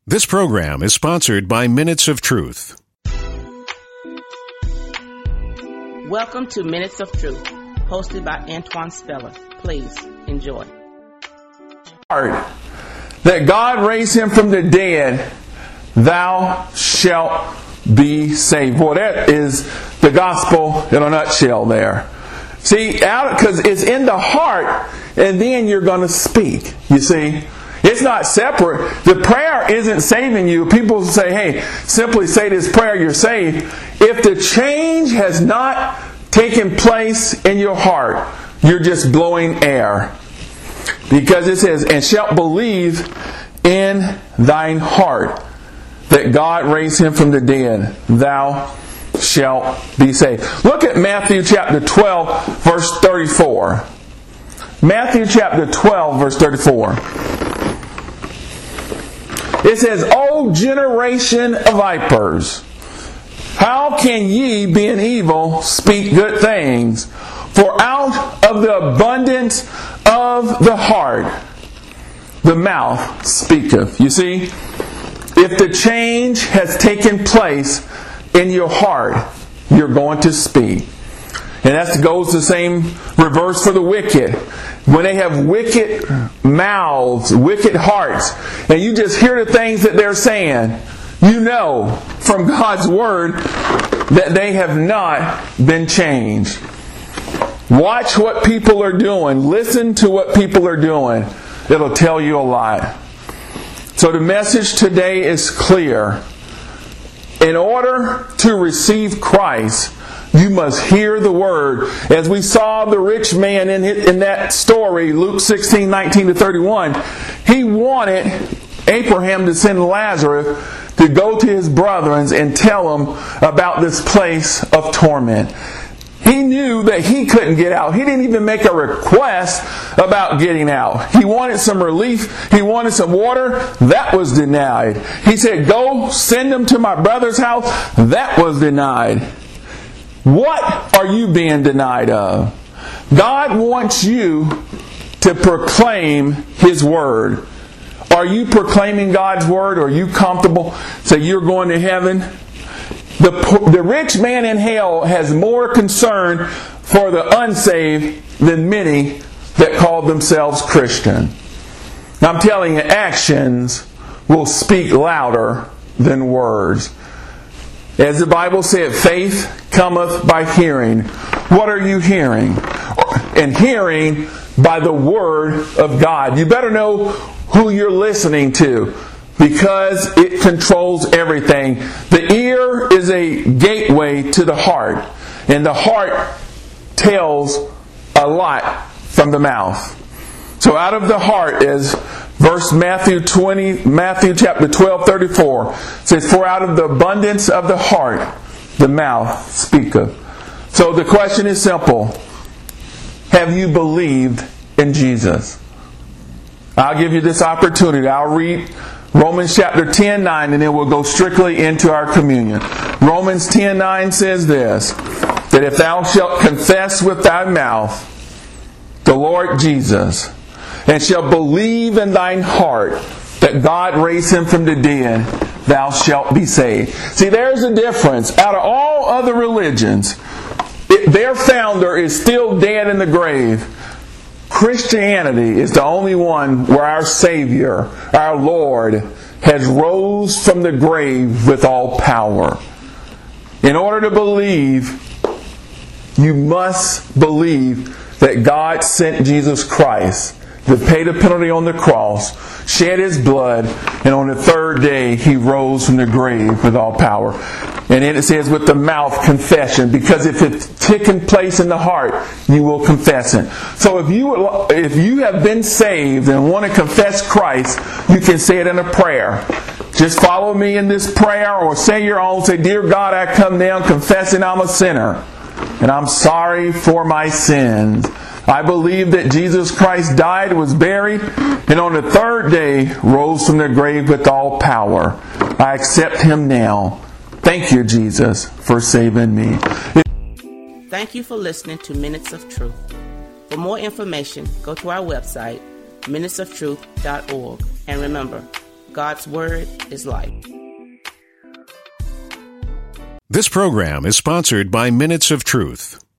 This program is sponsored by Minutes of Truth. Welcome to Minutes of Truth, hosted by Antoine Speller. Please enjoy. That God raised him from the dead, thou shalt be saved. Boy, that is the gospel in a nutshell there. See, because it's in the heart, and then you're going to speak. You see, it's not separate. The prayer isn't saving you. People say, hey, simply say this prayer, you're saved. If the change has not taken place in your heart, you're just blowing air. Because it says, and shalt believe in thine heart that God raised him from the dead, thou shalt be saved. Look at Matthew chapter 12, verse 34. Matthew chapter 12, verse 34. It says, O generation of vipers, how can ye, being evil, speak good things? For out of the abundance of the heart, the mouth speaketh. You see, if the change has taken place in your heart, you're going to speak. And that goes the same reverse for the wicked. When they have wicked mouths, wicked hearts, and you just hear the things that they're saying, you know from God's Word that they have not been changed. Watch what people are doing. Listen to what people are doing. It'll tell you a lot. So the message today is clear. In order to receive Christ, you must hear the Word. As we saw the rich man in that story, Luke 16, 19 to 31, he wanted Abraham to send Lazarus to go to his brethren and tell them about this place of torment. He knew that he couldn't get out. He didn't even make a request about getting out. He wanted some relief. He wanted some water. That was denied. He said, go send them to my brother's house. That was denied. What are you being denied of? God wants you to proclaim His Word. Are you proclaiming God's Word? Are you comfortable? Say you're going to heaven? The rich man in hell has more concern for the unsaved than many that call themselves Christian. I'm telling you, actions will speak louder than words. As the Bible said, faith cometh by hearing. What are you hearing? And hearing by the Word of God. You better know who you're listening to, because it controls everything. The ear is a gateway to the heart, and the heart tells a lot from the mouth. So out of the heart is Matthew chapter 12, 34 says, for out of the abundance of the heart, the mouth speaketh. So the question is simple. Have you believed in Jesus? I'll give you this opportunity. I'll read Romans chapter 10, 9, and then we'll go strictly into our communion. Romans 10, 9 says this, that if thou shalt confess with thy mouth the Lord Jesus, and shalt believe in thine heart that God raised him from the dead, thou shalt be saved. See, there's a difference. Out of all other religions, their founder is still dead in the grave. Christianity is the only one where our Savior, our Lord, has rose from the grave with all power. In order to believe, you must believe that God sent Jesus Christ to pay the penalty on the cross, shed His blood, and on the third day He rose from the grave with all power. And then it says with the mouth confession, because if it's taken place in the heart, you will confess it. So if you have been saved and want to confess Christ, you can say it in a prayer. Just follow me in this prayer, or say your own. Say, dear God, I come down confessing I'm a sinner, and I'm sorry for my sins. I believe that Jesus Christ died, was buried, and on the third day rose from the grave with all power. I accept Him now. Thank you, Jesus, for saving me. Thank you for listening to Minutes of Truth. For more information, go to our website, minutesoftruth.org. And remember, God's Word is life. This program is sponsored by Minutes of Truth.